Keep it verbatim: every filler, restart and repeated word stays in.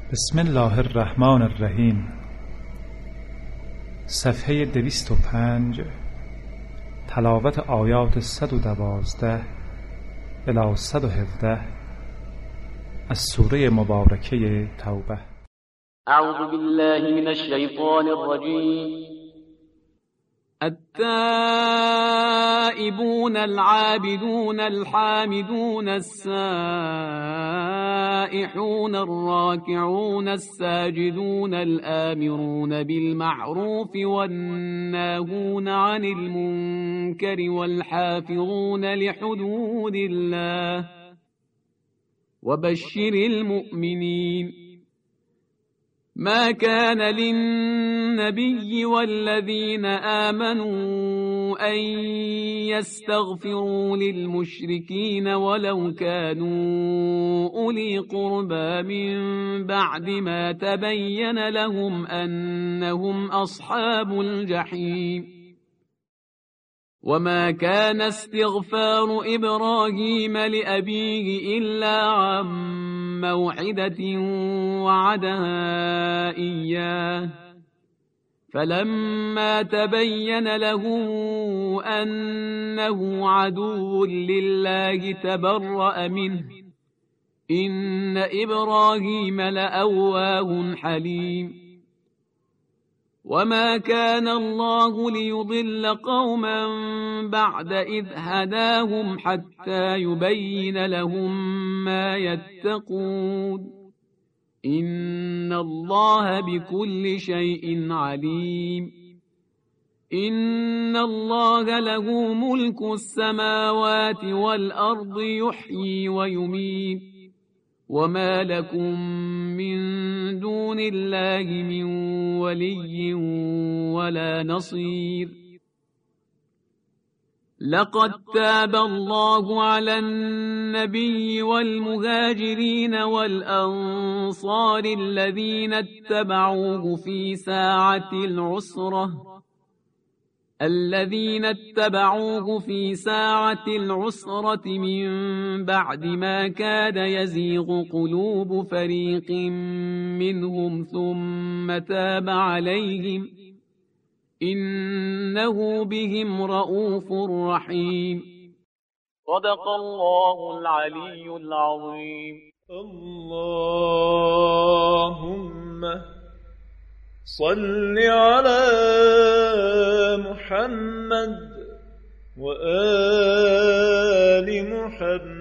بسم الله الرحمن الرحیم. صفحه دویست و پنج. تلاوت آیات صد و دوازده الی صد و هفده از سوره مبارکه توبه. اعوذ بالله من الشیطان الرجیم. التائبون العابدون الحامدون السائحون الراكعون الساجدون الآمرون بالمعروف والناهون عن المنكر والحافظون لحدود الله وبشر المؤمنين. ما كان للنبي والذين آمنوا أن يستغفروا للمشركين ولو كانوا أولي قربى من بعد ما تبين لهم أنهم أصحاب الجحيم. وما كان استغفار إبراهيم لأبيه إلا عن موعدة وعدها إياه فلما تبين له أنه عدو لله تبرأ منه إن إبراهيم لأواه حليم. وما كان الله ليضل قوما بعد إذ هداهم حتى يبين لهم ما يتقون إن الله بكل شيء عليم. إن الله له ملك السماوات والأرض يحيي ويميت وما لكم من دون الله من ولي ولا نصير. لقد تاب الله على النبي والمهاجرين والأنصار الذين اتبعوه في ساعة العسرة الذين اتبعوه في ساعة العسرة من بعد ما كاد يزيغ قلوب فريق منهم ثم تاب عليهم إنه بهم رؤوف رحيم. صدق الله العلي العظيم. اللهم صل على محمد وآل محمد